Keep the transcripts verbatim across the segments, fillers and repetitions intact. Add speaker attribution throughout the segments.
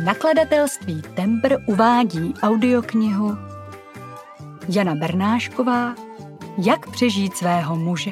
Speaker 1: Nakladatelství Tempr uvádí audioknihu Jana Bernášková Jak přežít svého muže.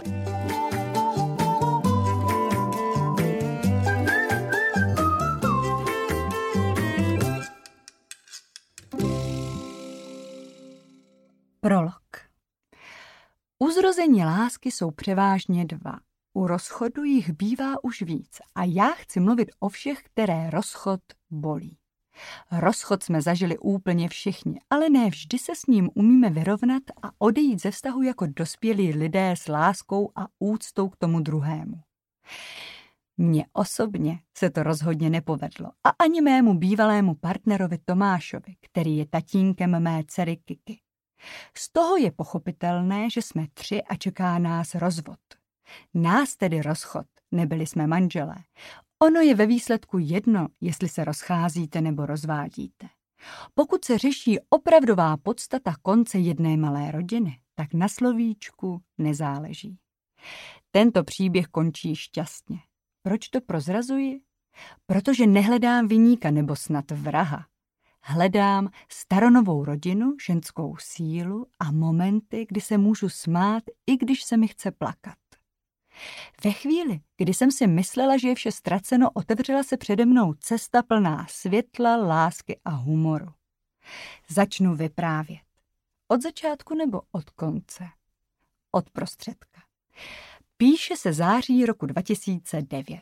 Speaker 1: Prolog. U zrození lásky jsou převážně dva. U rozchodu jich bývá už víc a já chci mluvit o všech, které rozchod bolí. Rozchod jsme zažili úplně všichni, ale ne vždy se s ním umíme vyrovnat a odejít ze vztahu jako dospělí lidé s láskou a úctou k tomu druhému. Mně osobně se to rozhodně nepovedlo a ani mému bývalému partnerovi Tomášovi, který je tatínkem mé dcery Kiky. Z toho je pochopitelné, že jsme tři a čeká nás rozvod. Nás tedy rozchod, nebyli jsme manželé. Ono je ve výsledku jedno, jestli se rozcházíte nebo rozvádíte. Pokud se řeší opravdová podstata konce jedné malé rodiny, tak na slovíčku nezáleží. Tento příběh končí šťastně. Proč to prozrazuji? Protože nehledám viníka nebo snad vraha. Hledám staronovou rodinu, ženskou sílu a momenty, kdy se můžu smát, i když se mi chce plakat. Ve chvíli, kdy jsem si myslela, že je vše ztraceno, otevřela se přede mnou cesta plná světla, lásky a humoru. Začnu vyprávět. Od začátku nebo od konce? Od prostředka. Píše se září roku dva tisíce devět.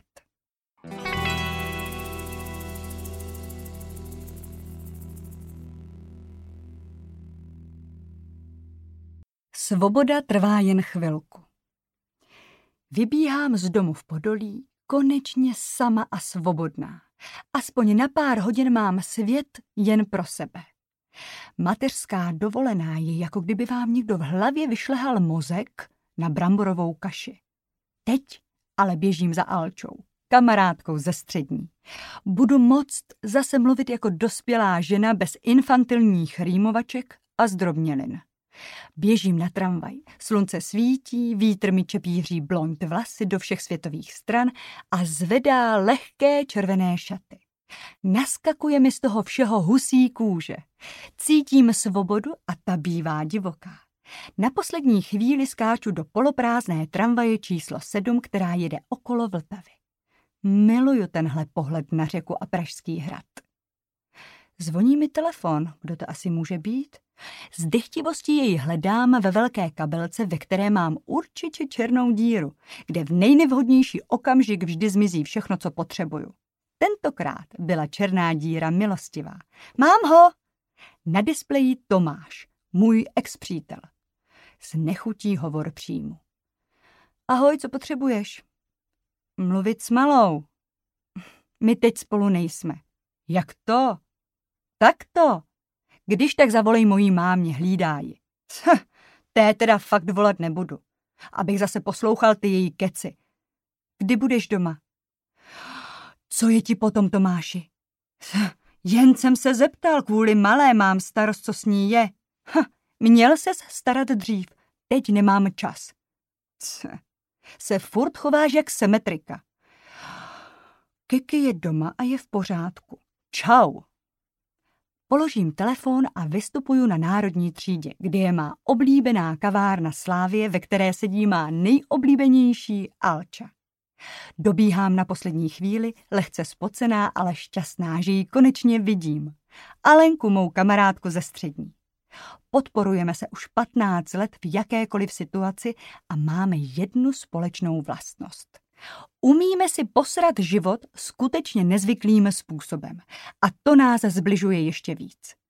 Speaker 1: Svoboda trvá jen chvilku. Vybíhám z domu v Podolí, konečně sama a svobodná. Aspoň na pár hodin mám svět jen pro sebe. Mateřská dovolená je, jako kdyby vám někdo v hlavě vyšlehal mozek na bramborovou kaši. Teď ale běžím za Alčou, kamarádkou ze střední. Budu moct zase mluvit jako dospělá žena bez infantilních rýmovaček a zdrobnělin. Běžím na tramvaj, slunce svítí, vítr mi čepíří blond vlasy do všech světových stran a zvedá lehké červené šaty. Naskakuje mi z toho všeho husí kůže. Cítím svobodu a ta bývá divoká. Na poslední chvíli skáču do poloprázdné tramvaje číslo sedm, která jede okolo Vltavy. Miluju tenhle pohled na řeku a Pražský hrad. Zvoní mi telefon, kdo to asi může být? Z dychtivostí jej hledám ve velké kabelce, ve které mám určitě černou díru, kde v nejnevhodnější okamžik vždy zmizí všechno, co potřebuju. Tentokrát byla černá díra milostivá. Mám ho! Na displeji Tomáš, můj ex-přítel. S nechutí hovor přijmu. Ahoj, co potřebuješ? Mluvit s malou. My teď spolu nejsme. Jak to? Tak to. Když tak zavolej mojí mámě, hlídá ji. Té teda fakt volat nebudu, abych zase poslouchal ty její keci. Kdy budeš doma? Co je ti potom, Tomáši? Jen jsem se zeptal, kvůli malé mám starost, co s ní je. Měl ses starat dřív, teď nemám čas. Se furt chováš jak symetrika. Kiki je doma a je v pořádku. Čau. Položím telefon a vystupuju na Národní třídě, kde je má oblíbená kavárna Slávie, ve které sedí má nejoblíbenější Alča. Dobíhám na poslední chvíli, lehce spocená, ale šťastná, že ji konečně vidím. Alenku, mou kamarádku ze střední. Podporujeme se už patnáct let v jakékoliv situaci a máme jednu společnou vlastnost. Umíme si posrat život skutečně nezvyklým způsobem a to nás zbližuje ještě víc.